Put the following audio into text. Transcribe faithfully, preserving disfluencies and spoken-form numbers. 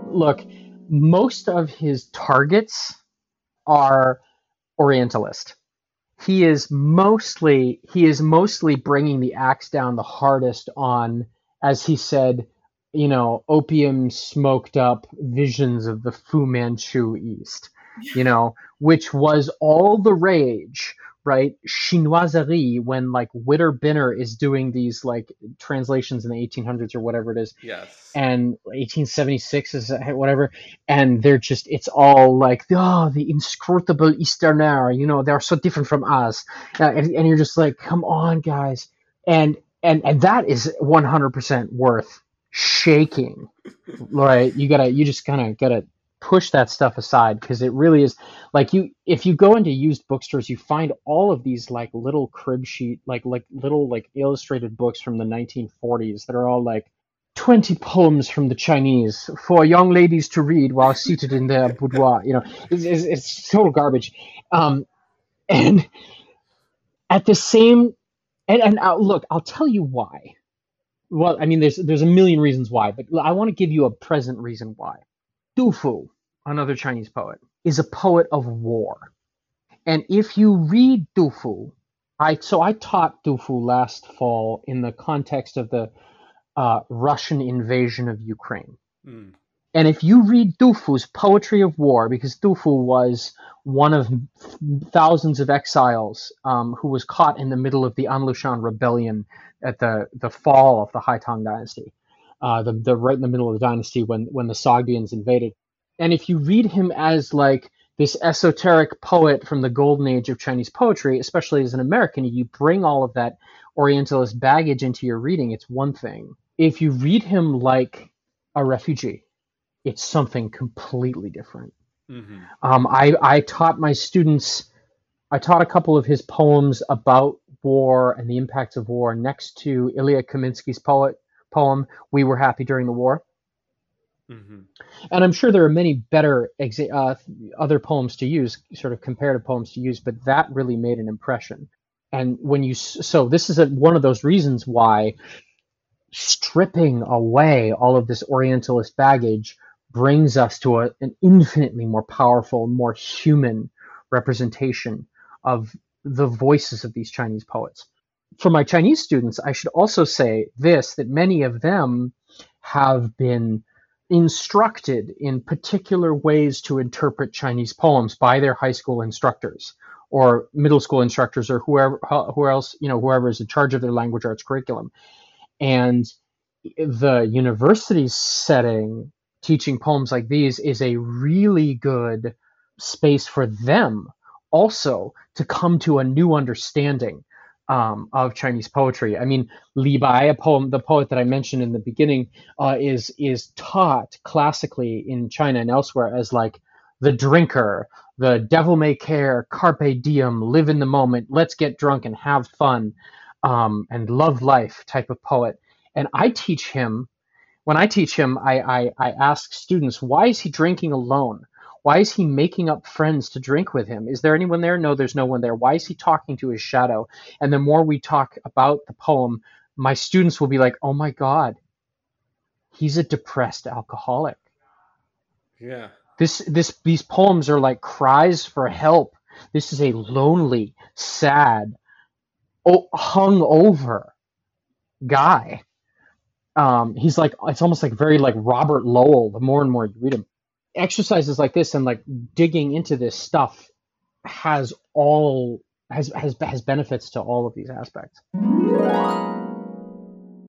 Look, most of his targets are Orientalist. He is mostly he is mostly bringing the axe down the hardest on, as he said, you know, opium smoked up visions of the Fu Manchu East, you know, which was all the rage, right? Chinoiserie, when like Witter Binner is doing these like translations in the eighteen hundreds or whatever it is, Yes. and eighteen seventy-six is whatever, and they're just, it's all like, oh, the inscrutable Easterner, you know, they're so different from us, uh, and, and you're just like, come on, guys, and and and that is one hundred percent worth shaking, right? You gotta, you just kind of gotta push that stuff aside, because it really is like, you if you go into used bookstores, you find all of these like little crib sheet, like like little like illustrated books from the nineteen forties that are all like twenty poems from the Chinese for young ladies to read while seated in their boudoir. You know, it's, it's, it's total garbage. Um, and at the same, and, and uh, look, I'll tell you why. Well, I mean, there's there's a million reasons why, but I want to give you a present reason why. Du Fu, another Chinese poet, is a poet of war. And if you read Du Fu, I so I taught Du Fu last fall in the context of the uh, Russian invasion of Ukraine. Mm. And if you read Du Fu's Poetry of War, because Du Fu was one of thousands of exiles um, who was caught in the middle of the Anlushan rebellion at the, the fall of the Hai Tang dynasty, uh, the, the right in the middle of the dynasty when, when the Sogdians invaded. And if you read him as like this esoteric poet from the golden age of Chinese poetry, especially as an American, you bring all of that Orientalist baggage into your reading, it's one thing. If you read him like a refugee, it's something completely different. Mm-hmm. Um, I, I taught my students, I taught a couple of his poems about war and the impacts of war next to Ilya Kaminsky's poet poem, We Were Happy During the War. Mm-hmm. And I'm sure there are many better exa- uh, other poems to use, sort of comparative poems to use, but that really made an impression. And when you, so this is a, one of those reasons why stripping away all of this Orientalist baggage brings us to a, an infinitely more powerful, more human representation of the voices of these Chinese poets. For my Chinese students, I should also say this, that many of them have been instructed in particular ways to interpret Chinese poems by their high school instructors or middle school instructors or whoever, who else, you know, whoever is in charge of their language arts curriculum. And the university setting, teaching poems like these, is a really good space for them also to come to a new understanding um, of Chinese poetry. I mean, Li Bai, a poem, the poet that I mentioned in the beginning, uh, is is taught classically in China and elsewhere as like the drinker, the devil may care, carpe diem, live in the moment, let's get drunk and have fun, um, and love life type of poet. And I teach him, when I teach him, I, I, I ask students, why is he drinking alone? Why is he making up friends to drink with him? Is there anyone there? No, there's no one there. Why is he talking to his shadow? And the more we talk about the poem, my students will be like, oh my God, he's a depressed alcoholic. Yeah. This, this, these poems are like cries for help. This is a lonely, sad, oh, hung-over guy. Um, he's like, it's almost like very like Robert Lowell. The more and more you read him, exercises like this and like digging into this stuff has all has has has benefits to all of these aspects.